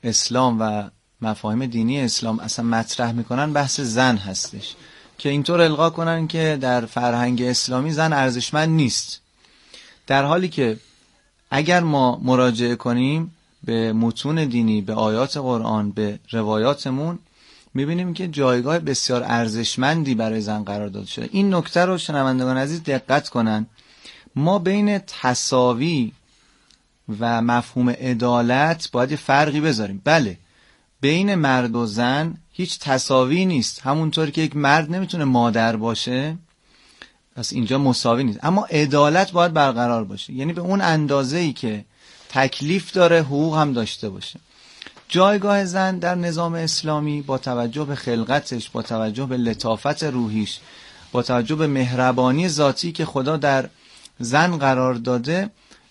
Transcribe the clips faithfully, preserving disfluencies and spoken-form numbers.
اسلام و مفاهیم دینی اسلام اصلا مطرح میکنن بحث زن هستش که اینطور القا کنن که در فرهنگ اسلامی زن ارزشمند نیست، در حالی که اگر ما مراجعه کنیم به متون دینی، به آیات قرآن، به روایاتمون، میبینیم که جایگاه بسیار ارزشمندی برای زن قرار داده شده. این نکته رو شنوندگان عزیز دقت کنن. ما بین تساوی و مفهوم عدالت باید فرقی بذاریم. بله، بین مرد و زن هیچ تساوی نیست، همونطور که یک مرد نمیتونه مادر باشه پس اینجا مساوی نیست، اما عدالت باید برقرار باشه، یعنی به اون اندازه‌ای که تکلیف داره حقوق هم داشته باشه. جایگاه زن در نظام اسلامی با توجه به خلقتش، با توجه به لطافت روحیش، با توجه به مهربانی ذاتی که خدا در زن قرار داده،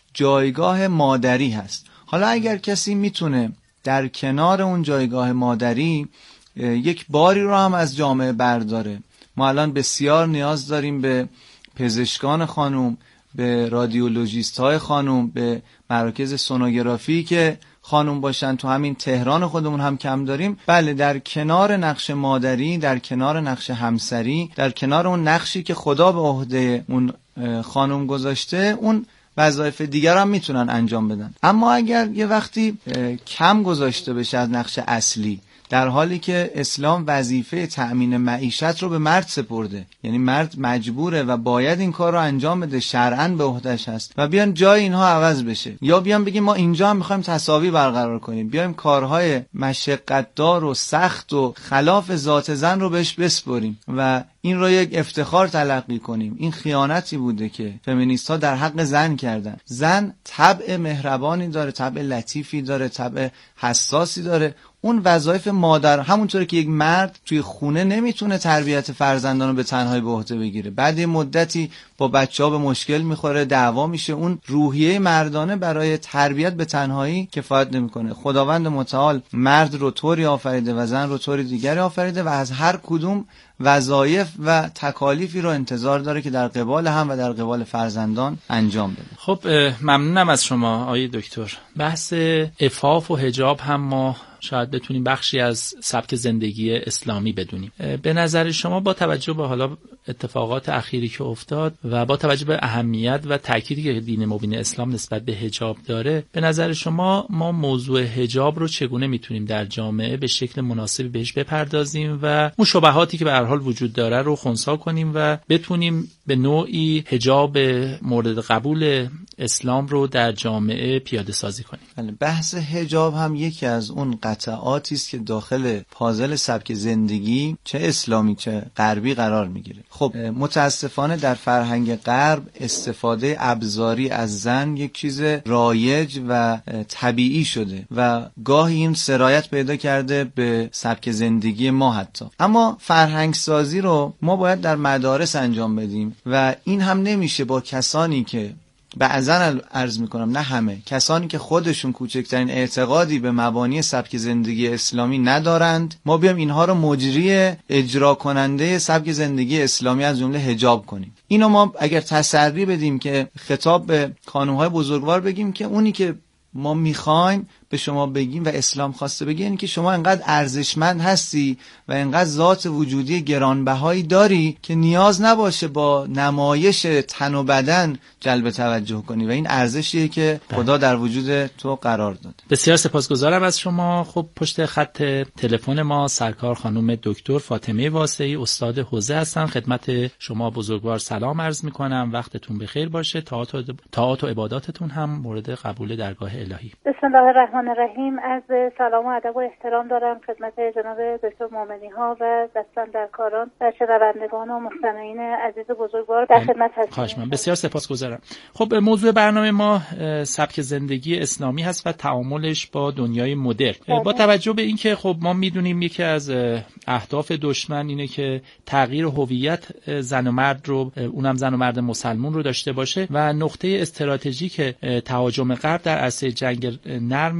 جایگاه مادری هست. حالا اگر کسی میتونه در کنار اون جایگاه مادری یک باری رو هم از جامعه برداره، ما الان بسیار نیاز داریم به پزشکان خانوم، به رادیولوژیست های خانوم، به مراکز سونوگرافی که خانوم باشن. تو همین تهران خودمون هم کم داریم. بله، در کنار نقش مادری، در کنار نقش همسری، در کنار اون نقشی که خدا به عهده اون خانوم گذاشته، اون وظایف دیگر هم میتونن انجام بدن. اما اگر یه وقتی کم گذاشته بشه از نقش اصلی، در حالی که اسلام وظیفه تأمین معیشت رو به مرد سپرده، یعنی مرد مجبوره و باید این کار رو انجام بده، شرعاً به عهده‌اش هست، و بیان جای اینها عوض بشه، یا بیان بگیم ما اینجا هم میخوایم تساوی برقرار کنیم، بیایم کارهای مشقت‌دار و سخت و خلاف ذات زن رو بهش بسپریم و این رو یک افتخار تلقی کنیم. این خیانتی بوده که فمینیست‌ها در حق زن کردن. زن طبع مهربانی داره، طبع لطیفی داره، طبع حساسی داره. اون وظایف مادر، همونطوری که یک مرد توی خونه نمیتونه تربیت فرزندان رو به تنهایی به عهده بگیره، بعد یه مدتی با بچه‌ها به مشکل میخوره، دعوا میشه، اون روحیه مردانه برای تربیت به تنهایی کفایت نمیکنه. خداوند متعال مرد رو طوری آفریده و زن رو طوری دیگری آفریده و از هر کدوم وظایف و تکالیفی رو انتظار داره که در قبال هم و در قبال فرزندان انجام بده. خب ممنونم از شما آقای دکتر. بحث عفاف و حجاب هم ما شاید بتونیم بخشی از سبک زندگی اسلامی بدونیم. به نظر شما با توجه به حالا اتفاقات اخیری که افتاد و با توجه به اهمیت و تأکیدی که دین مبین اسلام نسبت به حجاب داره، به نظر شما ما موضوع حجاب رو چگونه میتونیم در جامعه به شکل مناسبی بهش بپردازیم و اون شبهاتی که به هر حال وجود داره رو خنثی کنیم و بتونیم به نوعی حجاب مورد قبول اسلام رو در جامعه پیاده سازی کنیم؟ بله، بحث حجاب هم یکی از اون قطعاتی است که داخل پازل سبک زندگی چه اسلامی چه غربی قرار میگیره. خب متاسفانه در فرهنگ غرب استفاده ابزاری از زن یک چیز رایج و طبیعی شده و گاهی این سرایت پیدا کرده به سبک زندگی ما حتی. اما فرهنگ سازی رو ما باید در مدارس انجام بدیم و این هم نمیشه با کسانی که بعضن عرض میکنم نه همه، کسانی که خودشون کوچکترین اعتقادی به مبانی سبک زندگی اسلامی ندارند، ما بیام اینها رو مجری اجرا کننده سبک زندگی اسلامی از جمله حجاب کنیم. اینو ما اگر تسری بدیم که خطاب به خانم‌های بزرگوار بگیم که اونی که ما میخوایم به شما بگیم و اسلام خواسته بگه اینه که شما انقدر ارزشمند هستی و انقدر ذات وجودی گرانبهایی داری که نیاز نباشه با نمایش تن و بدن جلب توجه کنی و این ارزشیه که خدا در وجود تو قرار داده. بسیار سپاسگزارم از شما. خب پشت خط تلفن ما سرکار خانم دکتر فاطمه واسعی استاد حوزه هستن. خدمت شما بزرگوار سلام عرض میکنم، وقتتون بخیر باشه، طاعات و طاعات و عباداتتون هم مورد قبول درگاه الهی. بسم الله الرحمن الرحیم. از سلام و ادب و احترام دارم خدمت جناب دکتر مومنی ها و دستاندرکاران و شنوندگان و مستمعین عزیز بزرگوار در خدمت هستم. خواهش می‌کنم. بسیار سپاسگزارم. خب موضوع برنامه ما سبک زندگی اسلامی هست و تعاملش با دنیای مدرن. با توجه به اینکه خب ما میدونیم یکی از اهداف دشمن اینه که تغییر هویت زن و مرد رو، اونم زن و مرد مسلمان رو داشته باشه و نقطه استراتژیک تهاجم غرب در عرصه جنگ نرم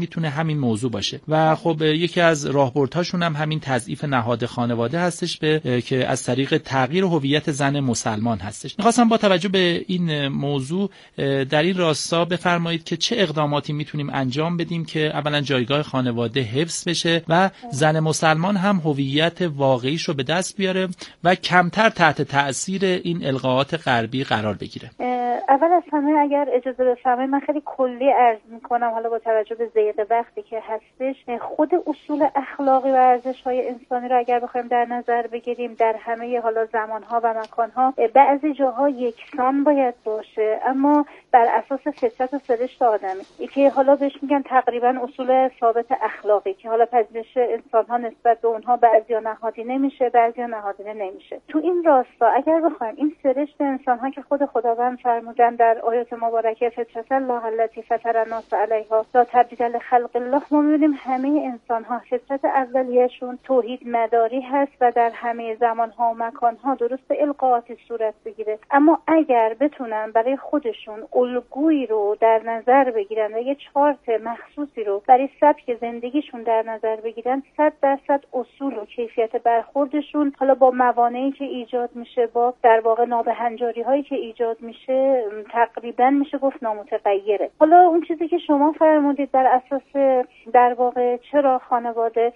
میتونه همین موضوع باشه و خب یکی از راهبردهاشون هم همین تضعیف نهاد خانواده هستش به که از طریق تغییر هویت زن مسلمان هستش. می‌خواستم با توجه به این موضوع در این راستا بفرمایید که چه اقداماتی میتونیم انجام بدیم که اولا جایگاه خانواده حفظ بشه و زن مسلمان هم هویت واقعیش رو به دست بیاره و کمتر تحت تأثیر این القاءات غربی قرار بگیره. اول از همه اگر اجازه بفرمایید من خیلی کلی عرض میکنم، حالا با توجه به ضیق وقتی که هستش، خود اصول اخلاقی و ارزش‌های انسانی رو اگر بخوایم در نظر بگیریم در همه حالا زمانها و مکانها بعضی جاها یکسان باید باشه، اما بر اساس فطرت و سرشت آدمی که حالا بهش میگن تقریبا اصول ثابت اخلاقی که حالا پذیرش انسان‌ها نسبت به اونها بعضیا نهادی نمیشه، بعضیا نهادینه نمیشه. تو این راستا اگر بخوایم این سرشت انسان‌ها که خود خداوند فرمودن در آیات مبارکه فطرت الله التي فطر الناس علیها لا تبدیل لخلق الله، ما می‌بینیم همه انسان‌ها فطرت اولیه‌شون توحید مداری هست و در همه زمان‌ها و مکان‌ها درست القاءاتی صورت بگیره، اما اگر بتونن برای خودشون الگویی رو در نظر بگیرن و یه چارت مخصوصی رو برای سبک زندگیشون در نظر بگیرن، صد درصد اصول و کیفیت برخوردشون حالا با موانعی که ایجاد میشه، با در واقع نابهنجاری‌هایی که ایجاد میشه، تقریبا میشه گفت نامتغیره. حالا اون چیزی که شما فرمودید بر اساس در واقع چرا خانواده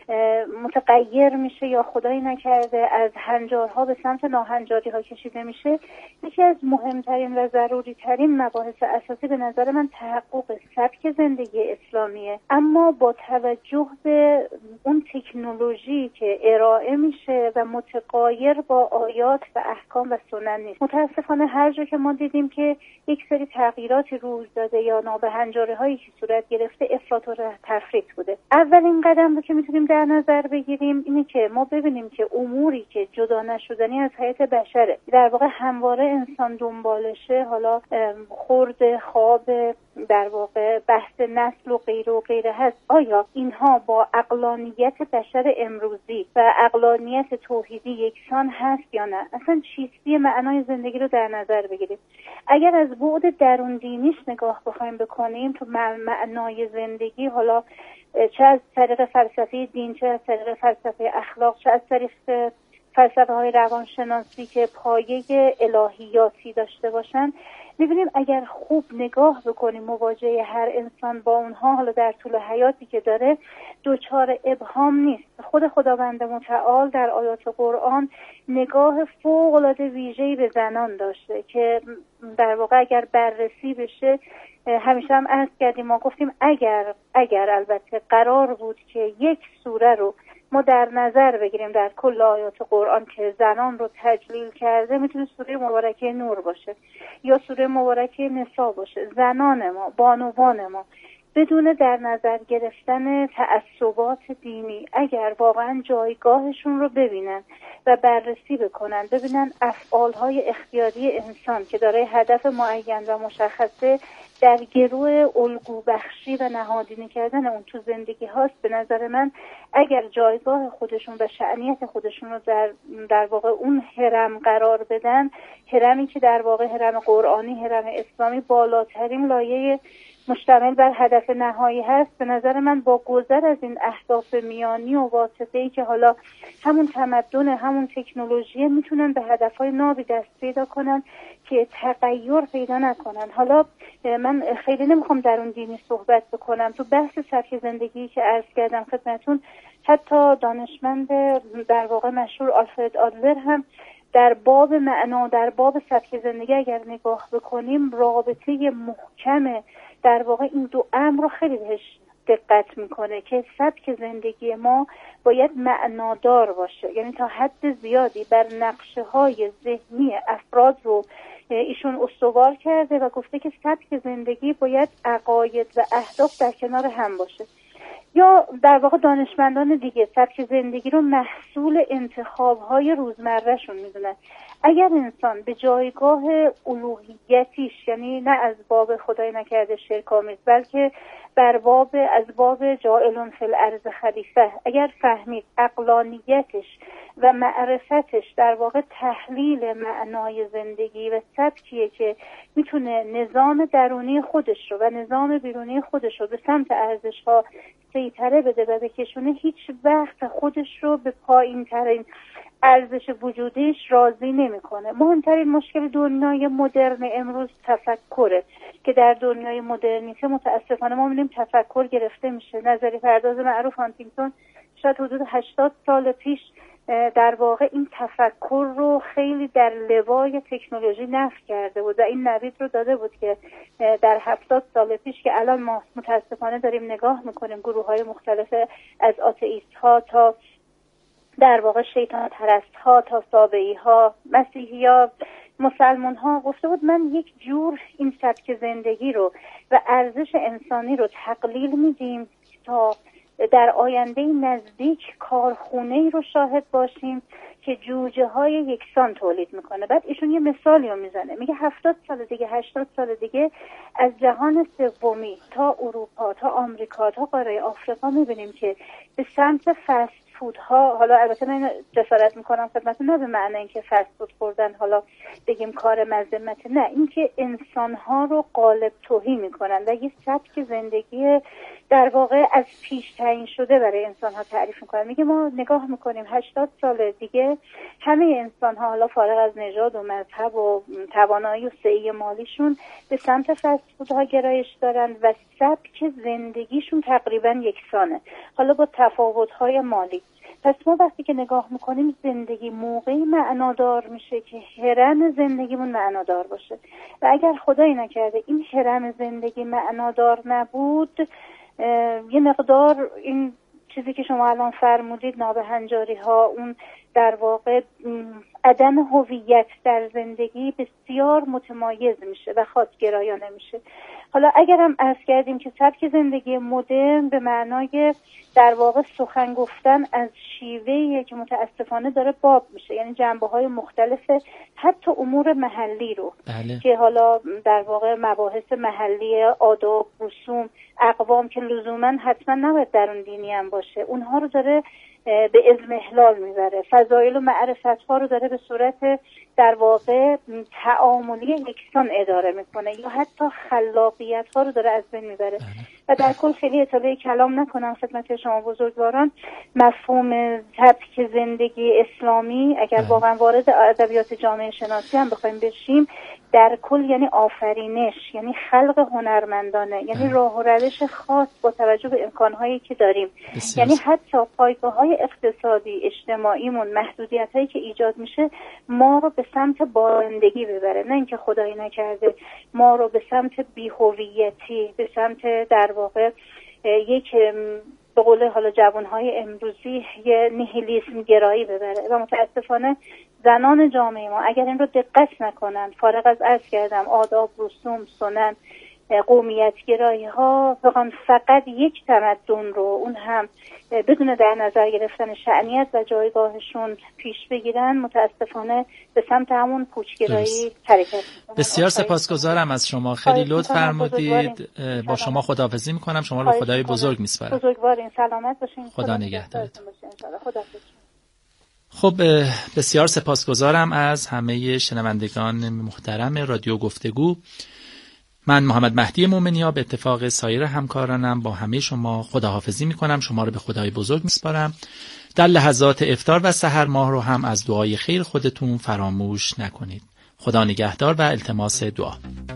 متغیر میشه یا خدایی نکرده از هنجارها به سمت ناهنجاری‌ها کشیده میشه، یکی از مهمترین و ضروری ترین مباحث اساسی به نظر من تحقق سبک زندگی اسلامیه، اما با توجه به اون تکنولوژی که ارائه میشه و متغایر با آیات و احکام و سنن نیست. متاسفانه هر جا که ما دیدیم که یک سری تغییراتی روز داده یا نابهنجاری هایی که صورت گرفته، افراط و تفریط بوده. اولین قدم رو که میتونیم در نظر بگیریم اینه که ما ببینیم که اموری که جدا نشدنی از حیات بشره، در واقع همواره انسان دنبالشه، حالا خورد، خواب، در واقع بحث نسل و غیره و غیره هست، آیا اینها با عقلانیت بشر امروزی و عقلانیت توحیدی یکسان هست یا نه؟ اصلا چیستی معنای زندگی رو در نظر بگیریم. اگر از بعد درون دینیش نگاه بخوایم بکنیم تو معنای زندگی، حالا چه از طریق فلسفه دین، چه از طریق فلسفه اخلاق، چه از طریق فلسفه های روانشناسی که پایه الهیاتی داشته باشن، می‌بینیم اگر خوب نگاه بکنیم مواجهه هر انسان با اونها حالا در طول حیاتی که داره، دوچار ابهام نیست. خود خداوند متعال در آیات قرآن نگاه فوق‌العاده ویژه‌ای به زنان داشته که در واقع اگر بررسی بشه، همیشه هم عرض کردیم، ما گفتیم اگر اگر البته قرار بود که یک سوره رو ما در نظر بگیریم در کل آیات قرآن که زنان رو تجلیل کرده، میتونه سوره مبارکه نور باشه یا سوره مبارکه نساء باشه. زنان ما، بانوان ما، بدون در نظر گرفتن تعصبات دینی، اگر واقعا جایگاهشون رو ببینن و بررسی بکنن، ببینن افعالهای اختیاری انسان که داره هدف معین و مشخصه در گروه الگو بخشی و نهادینه کردن اون تو زندگی هاست، به نظر من اگر جایگاه خودشون و شأنیت خودشون رو در در واقع اون هرم قرار بدن، هرمی که در واقع هرم قرآنی، هرم اسلامی، بالاترین لایه مشتمل بر هدف نهایی هست، به نظر من با گذر از این اهداف میانی و واسطه‌ای که حالا همون تمدن، همون تکنولوژی، میتونن به هدفهای نابی دست پیدا کنن که تغییر پیدا نکنن. حالا من خیلی نمیخوام در اون دینی صحبت بکنم، تو بحث سبک زندگی که عرض کردم خدمتون، حتی دانشمند در واقع مشهور آلفرد آدلر هم در باب معنا، در باب سبک زندگی اگر نگاه بکنیم، رابطه محکم در واقع این دو امر رو خیلی بهش دقت میکنه که سبک زندگی ما باید معنادار باشه، یعنی تا حد زیادی بر نقشه های ذهنی افراد رو ایشون استوار کرده و گفته که سبک زندگی باید عقاید و اهداف در کنار هم باشه. یا در واقع دانشمندان دیگه سبک زندگی رو محصول انتخاب‌های روزمره‌شون میدونن. اگر انسان به جایگاه الوهیتیش، یعنی نه از باب خدای نکرده شرک‌آمیز، بلکه بر باب از باب جاعلون فی الارض خلیفه، اگر فهمید عقلانیتش و معرفتش در واقع تحلیل معنای زندگی و سبکیه که میتونه نظام درونی خودش رو و نظام بیرونی خودش رو به سمت ارزش‌ها سیطره بده و بکشونه، هیچ وقت خودش رو به پایین ترین ارزش وجودیش راضی نمیکنه. مهمترین مشکل دنیای مدرن امروز تفکره که در دنیای مدرنیته متاسفانه ما می‌بینیم تفکر گرفته میشه. نظریه پرداز معروف هانتینگتون شاید حدود هشتاد سال پیش در واقع این تفکر رو خیلی در لوای تکنولوژی نفی کرده بود و این نوید رو داده بود که در هفتاد سال پیش که الان ما متاسفانه داریم نگاه میکنیم گروه‌های مختلف از آتئیست ها تا در واقع شیطان پرست ها تا سابعی ها، مسیحی ها، مسلمان ها، گفته بود من یک جور این سبک زندگی رو و ارزش انسانی رو تقلیل میدیم تا در آینده نزدیک کارخونه‌ای رو شاهد باشیم که جوجه های یکسان تولید میکنه. بعد ایشون یه مثالی رو میزنه، میگه هفتاد سال دیگه، هشتاد سال دیگه از جهان سومی تا اروپا تا آمریکا تا قاره آفریقا میبینیم که به سمت فست فودها، حالا البته من جسارت میکنم خدمتتون، نه به معنی اینکه فست فود خوردن حالا بگیم کار مذمت، نه، اینکه انسانها رو قالب تهی میکنن و یه سبک زندگی در واقع از پیش تعیین شده برای انسانها تعریف میکنن. میگه ما نگاه میکنیم هشتاد سال دیگه همه انسانها حالا فارغ از نژاد و مذهب و توانایی و سعی مالیشون به سمت فست فودها گرایش دارن و سبک زندگیشون تقریبا یکسانه، حالا با تفاوت‌های مالی. پس ما وقتی که نگاه میکنیم زندگی موقعی معنادار میشه که هرم زندگیمون معنادار باشه و اگر خدایی نکرده این هرم زندگی معنادار نبود، یه مقدار این چیزی که شما الان فرمودید، نابهنجاری ها، اون در واقع عدم هویت در زندگی بسیار متمایز میشه و خاصگرایانه میشه. حالا اگرم عرض کردیم که سبک زندگی مدرن به معنای در واقع سخن گفتن از شیوهی که متاسفانه داره باب میشه، یعنی جنبه‌های مختلف حتی امور محلی رو بله. که حالا در واقع مباحث محلی، آداب، رسوم، اقوام که لزوما حتما نباید درون دینی هم باشه، اونها رو داره به اضمحلال میبره. فضایل و معرفت ها رو داره به صورت در واقع تعاملی یکسان اداره میکنه یا حتی خلاقیت ها رو داره از بین میبره و در کل خیلی اطلاع کلام نکنم خدمت شما بزرگواران، مفهوم سبک زندگی اسلامی اگر واقعا وارد ادبیات جامعه شناسی هم بخوایم بشیم، در کل یعنی آفرینش، یعنی خلق هنرمندانه، یعنی راه و روش خاص با توجه به امکانهایی که داریم، یعنی حتی پایگاه‌های اقتصادی اجتماعیمون، محدودیت‌هایی که ایجاد میشه ما رو به سمت بارندگی ببره، نه اینکه خدایی نکرده ما رو به سمت بی‌هویتی، به سمت در واقع یک به قول حالا جوانهای امروزی یه نیهیلیسم گرایی ببره. و متاسفانه زنان جامعه ما اگر این رو دقت نکنن، فارغ از عرض کردم آداب، رسوم، سنن، قومیت گرایی ها، بخوان فقط یک تمدن رو اون هم بدون در نظر گرفتن شأنیت و جایگاهشون پیش بگیرن، متاسفانه به سمت همون پوچگرایی حرکت میکنن. بسیار سپاسگزارم از شما، خیلی لطف فرمودید. با شما خداحافظی میکنم، شما رو خدای بزرگ میسپارم. بزرگوارین، سلامت باشین. خدا نگهدارتون. خدا. خب بسیار سپاسگزارم از همه شنوندگان محترم رادیو گفتگو. من محمد مهدی مومنیا به اتفاق سایر همکارانم با همه شما خداحافظی میکنم، شما رو به خدای بزرگ میسپارم. در لحظات افطار و سحر ماه رو هم از دعای خیر خودتون فراموش نکنید. خدا نگهدار و التماس دعا.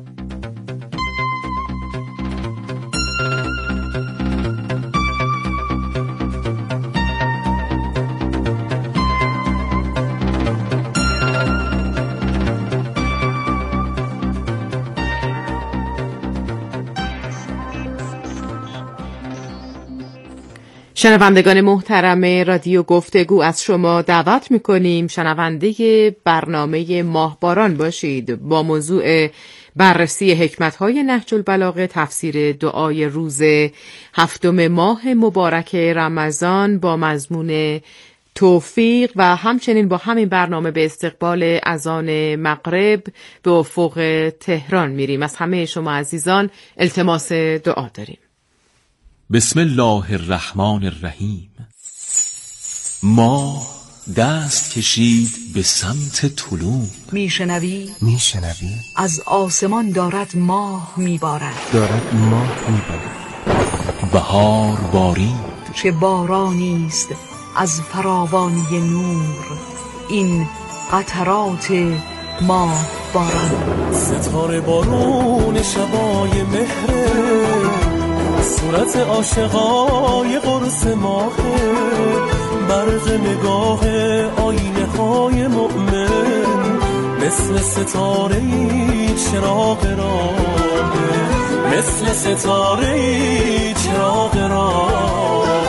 شنوندگان محترم رادیو گفتگو، از شما دعوت میکنیم شنونده برنامه ماهباران باشید با موضوع بررسی حکمت‌های نهج البلاغه، تفسیر دعای روز هفتم ماه مبارک رمضان با مضمون توفیق و همچنین با همین برنامه به استقبال اذان مغرب به افق تهران میریم. از همه شما عزیزان التماس دعا داریم. بسم الله الرحمن الرحیم. ماه دست کشید به سمت طلوع. میشنوی؟ میشنوی؟ از آسمان دارد ماه میبارد. دارد ماه میبارد. بهار بارید. چه بارانیست از فراوانی نور، این قطرات ماه باران. ستاره بارون شبای مهره، صورت عاشقای قرص ماهه، برق نگاه آینه های مؤمن، مثل ستاره چراغ راهه، مثل ستاره چراغ راهه.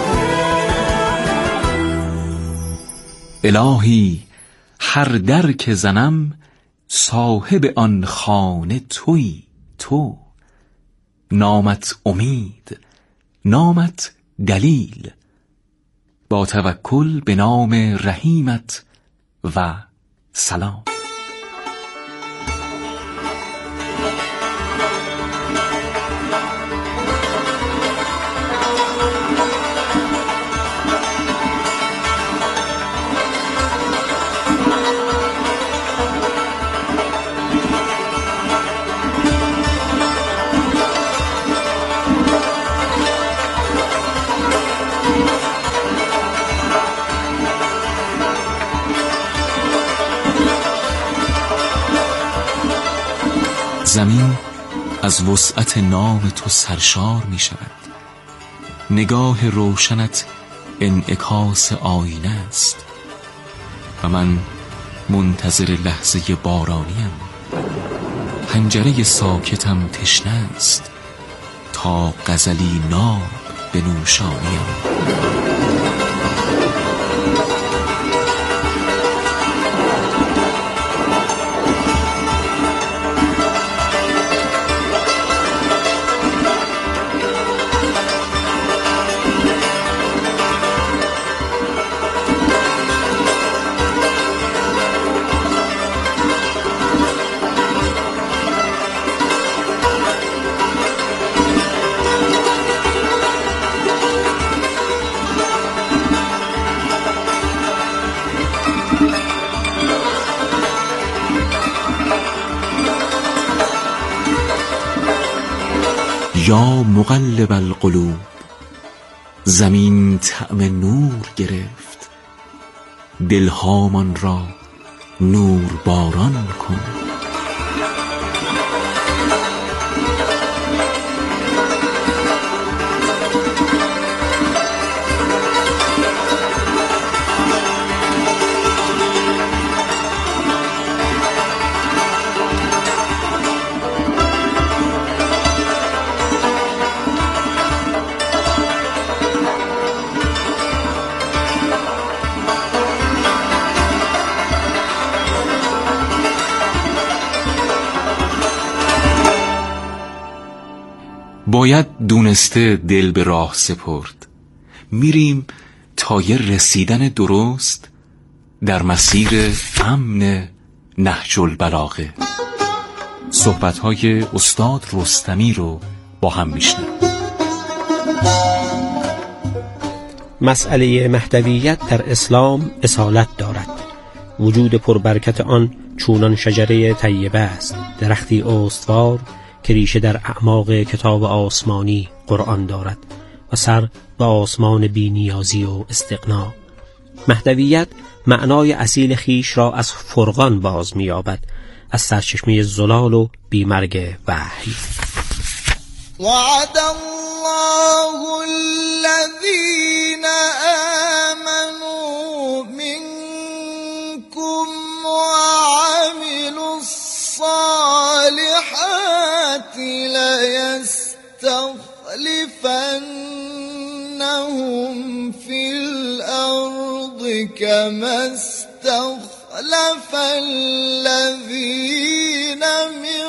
الهی هر در که زنم صاحب آن خانه تویی تو، نامت امید، نامت دلیل، با توکل به نام رحیمت و سلام. زمین از وسعت نام تو سرشار می شود، نگاه روشنت انعکاس آینه است و من منتظر لحظه بارانیم. پنجره ساکتم تشنه است تا غزلی ناب به نوشانیم. یا مقلب القلوب، زمین طعم نور گرفت، دلهامان را نور باران کن. باید دونسته دل به راه سپرد، میریم تا یه رسیدن درست در مسیر امن نهج البلاغه. صحبت‌های استاد رستمی رو با هم میشنویم. مسئله مهدویت در اسلام اصالت دارد. وجود پربرکت آن چونان شجره طیبه است، درختی استوار که ریشه در اعماق کتاب آسمانی قرآن دارد و سر به آسمان بی نیازی و استغنا. مهدویت معنای اصیل خیش را از فرقان باز می‌یابد، از سرچشمه زلال و بیمرگ وحی. وعد الله الذين آمنوا منكم وعملوا الصالحات ليستخلفنهم في الأرض كما استخلف الذين من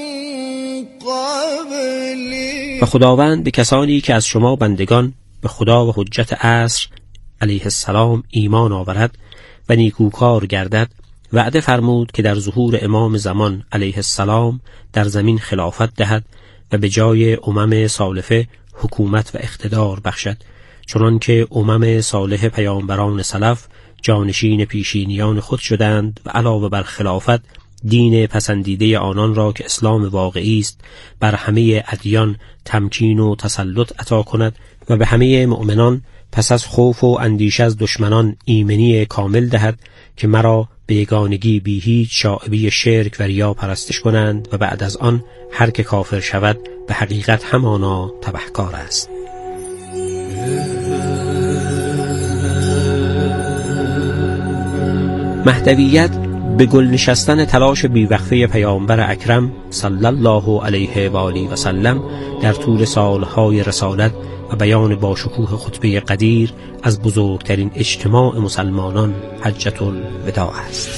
قبلهم. و خداوند به کسانی که از شما بندگان به خدا و حجت عصر علیه السلام ایمان آورد و نیکوکار گردد وعده فرمود که در ظهور امام زمان علیه السلام در زمین خلافت دهد و به جای امم سالفه حکومت و اقتدار بخشد، چنان که امم صالح پیامبران سلف جانشین پیشینیان خود شدند و علاوه بر خلافت دین پسندیده آنان را که اسلام واقعی است بر همه ادیان تمکین و تسلط عطا کند و به همه مؤمنان پس از خوف و اندیشه از دشمنان ایمنی کامل دهد که مرا به یگانگی بی هیچ شائبه شرک و ریا پرستش کنند و بعد از آن هر که کافر شود به حقیقت همانا تبهکار است. مهدویت به گل نشستن تلاش بیوقفه پیامبر اکرم صلی الله علیه و آله و سلم در طول سالهای رسالت و بیان با شکوه خطبه قدیر از بزرگترین اجتماع مسلمانان حجة الوداع است.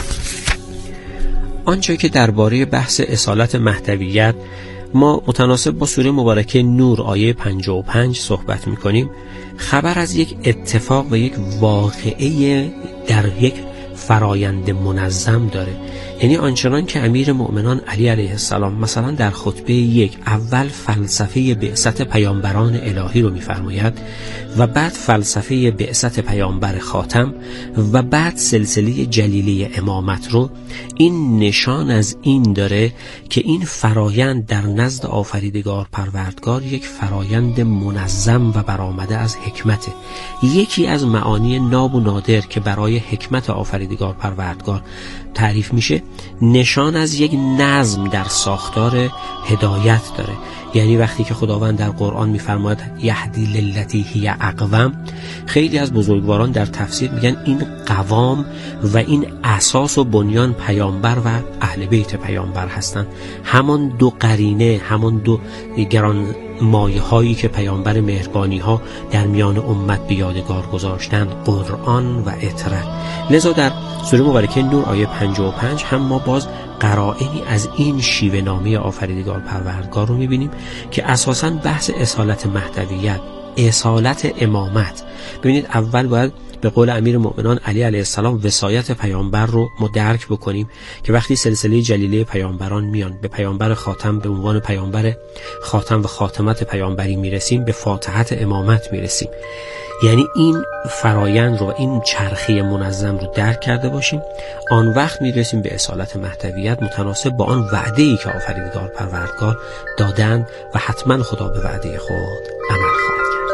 آنچه که درباره بحث اصالت مهدویت ما متناسب با سوره مبارکه نور آیه پنجاه و پنج صحبت می‌کنیم، خبر از یک اتفاق و یک واقعه در یک فرایند منظم داره. یعنی آنچنان که امیر مؤمنان علی علیه السلام مثلا در خطبه یک اول فلسفه بعثت پیامبران الهی رو می‌فرماید و بعد فلسفه بعثت پیامبر خاتم و بعد سلسله جلیلی امامت رو، این نشان از این داره که این فرایند در نزد آفریدگار پروردگار یک فرایند منظم و برآمده از حکمته. یکی از معانی ناب و نادر که برای حکمت آفریدگار پروردگار تعریف میشه نشان از یک نظم در ساختار هدایت داره. یعنی وقتی که خداوند در قرآن میفرماید یهدی للتی هی اقوم، خیلی از بزرگواران در تفسیر میگن این قوام و این اساس و بنیان پیامبر و اهل بیت پیامبر هستند. همان دو قرینه، همان دو گران مایه هایی که پیامبر مهربانی ها در میان امت به یادگار گذاشتند، قرآن و اطرت. لذا در سوره مبارکه نور آیه پنجاه و پنج هم ما باز قرائنی از این شیوه نامی آفریدگار پروردگار رو میبینیم که اساساً بحث اصالت مهدویت، اصالت امامت. ببینید اول باید به قول امیر مؤمنان علی علیه السلام وصایت پیامبر رو ما درک بکنیم که وقتی سلسله جلیله پیامبران میان به پیامبر خاتم به عنوان پیامبر خاتم و خاتمت پیامبری میرسیم، به فاتحت امامت میرسیم. یعنی این فرایند رو و این چرخه منظم رو درک کرده باشیم، آن وقت میرسیم به اصالت مهدویت متناسب با آن وعده‌ای که آفریدگار پروردگار دادن و حتما خدا به وعده خود عمل خواهد کرد.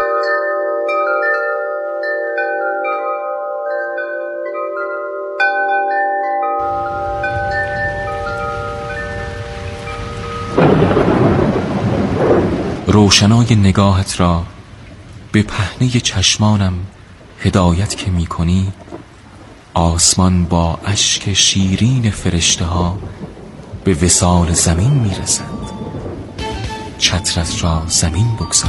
روشنای نگاهت را به پهنه چشمانم هدایت که می کنی، آسمان با اشک شیرین فرشته ها به وصال زمین می رسد. چترت را زمین بگذار.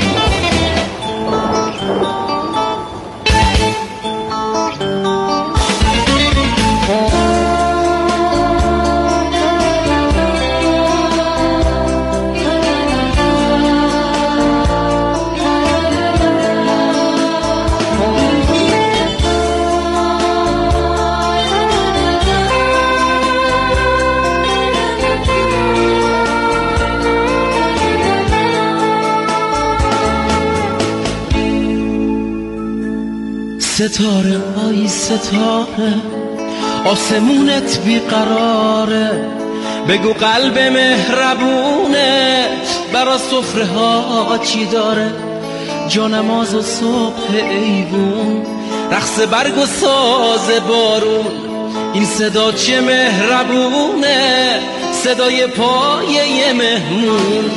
ستاره های ستاره آسمونت بیقراره، بگو قلب مهربونت برا سفره ها چی داره. جانماز و صبح ایوون، رقص برگ و ساز بارون، این صدا چه مهربونه، صدای پای یه مهمون.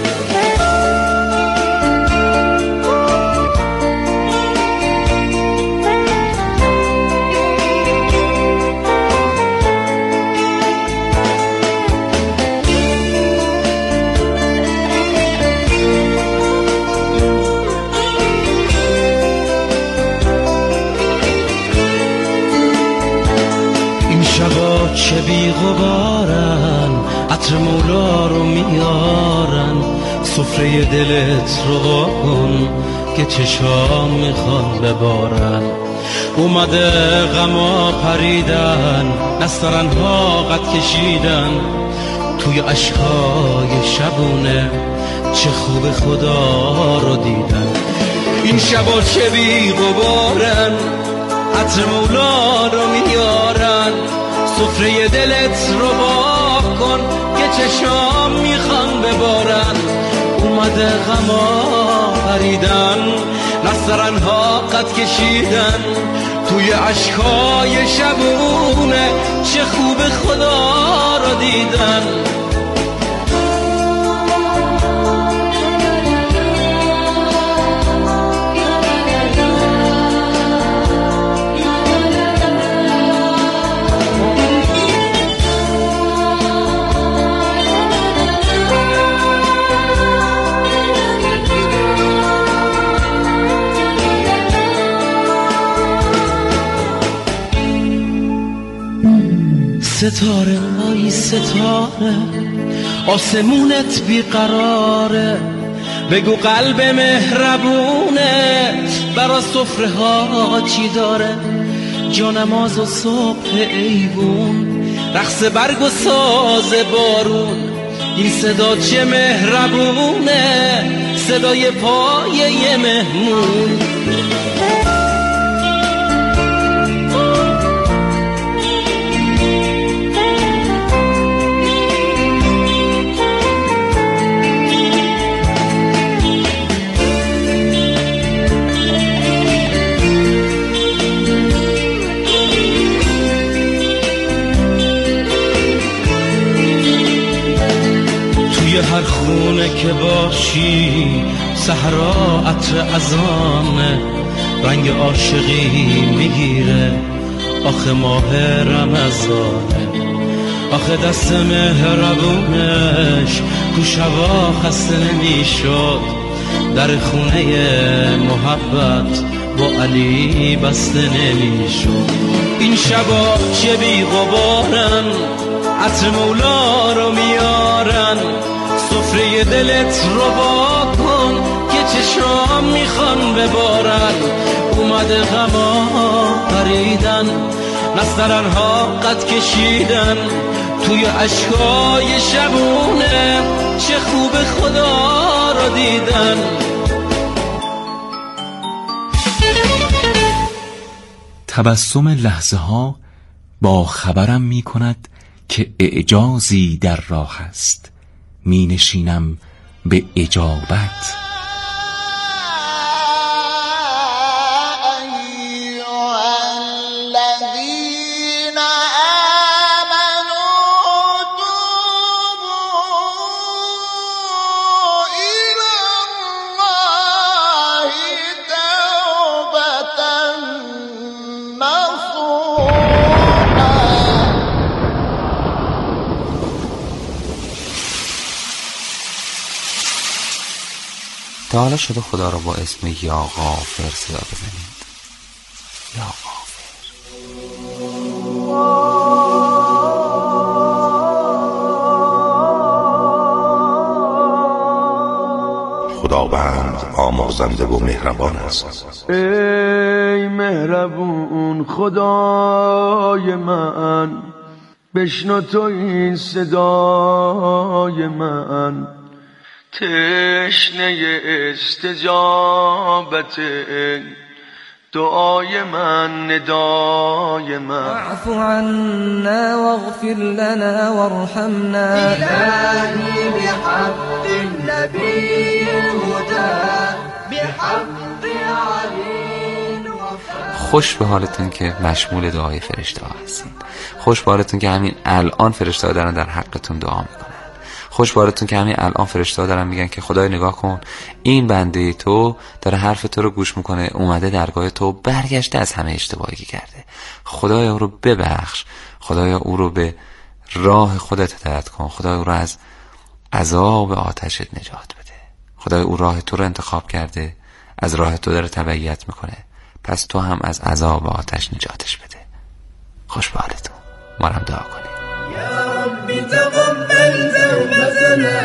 چه بی غبارن، عطر مولا رو میارن، سفره دلت رو واکن که چشام میخوان ببارن. اومده غما پریدن، نسترنها قد کشیدن، توی اشکای شبونه چه خوب خدا رو دیدن. این شبا چه بی غبارن، عطر مولا رو میارن، سفره دلت رو با کن که چشام میخوان ببارن. اومده غما خریدن، نسترنها قد کشیدن، توی عشقای شبونه چه خوب خدا رو دیدن. ستاره آی ستاره، آسمونت بیقراره، بگو قلب مهربونت برا سفره ها چی داره. جانماز و صبح ایوون، رقص برگ و ساز بارون، این صدا چه مهربونه، صدای پای مهمون. هر خونه که باشی صحرا عطر ازانه، رنگ عاشقی میگیره آخه ماه رمضانه. آخه دست مهربونش تو شبا خسته نمیشد، در خونه محبت با علی بسته نمیشد. این شبا چه بی غبارن، عطر مولا رو میارن، سفره دلت رو با کن که چشام میخوان ببارن. اومده غما خریدن، نسترنها قد کشیدن، توی عشقای شبونه چه خوب خدا رو دیدن. تبسم لحظه ها با خبرم می کند که اعجازی در راه است، می نشینم به اجابت. تا حالا شده خدا را با اسم یا غافر صدا بزنید؟ یا غافر. خداوند آمرزنده و مهربان است. ای مهربون خدای من، بشنو تو این صدای من، تشنه استجابت دعای من، ندای من. واعف عنا واغفر لنا وارحمنا إلهي بحق النبي الهدى بحق علي وفا. خوش به حالتون که مشمول دعای فرشته ها هستین. خوش به حالتون که همین الان فرشته ها دارن در حقتون دعا میکنن. خوش به حالتون که همین الان فرشته ها دارن میگن که خدای نگاه کن، این بنده تو داره حرف تو رو گوش میکنه، اومده درگاه تو، برگشته از همه اشتباهی که کرده. خدایا او رو ببخش، خدایا او رو به راه خودت هدایت کن، خدایا او رو از عذاب آتشت نجات بده. خدایا او راه تو رو انتخاب کرده، از راه تو داره تبعیت میکنه، پس تو هم از عذاب آتش نجاتش بده. خوش به حالتون. ما هم دعا کنیم. يا رب تقبل توبتنا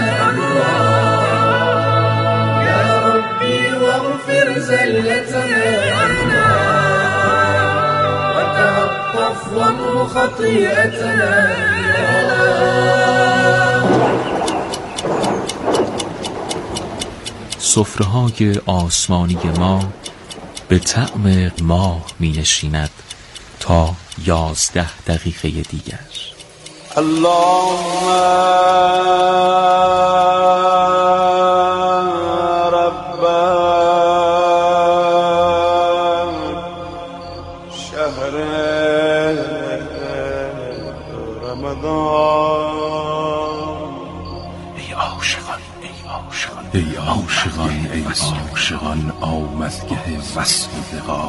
يا ربي واغفر زلتنا عنا وتعطف وامح خطيئتنا. سفره‌های آسمانی ما به طعم ماه می نشیند تا یازده دقیقه دیگر. اللهم رب شهر رمضان. ای عاشقان ای عاشقان ای عاشقان ای عاشقان آمدگه وصل و لقا.